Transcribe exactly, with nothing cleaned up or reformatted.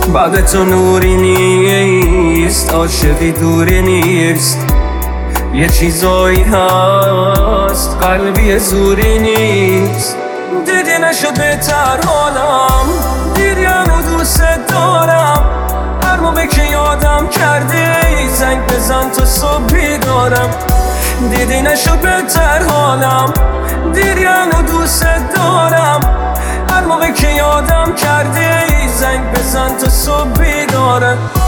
بعد تو نوری نیست، عاشقی دوری نیست. یه چیزایی هست قلبی زوری نیست. دیدی نشد بهتر حالم، دیدی هنو دوست دارم. هر موقع که یادم کردی زنگ بزن تا صبح بیدارم. دیدی نشد بهتر حالم، دیدی هنو دوست دارم. هر موقع که یادم کردی زنگ بزن تا صبح بیدارم.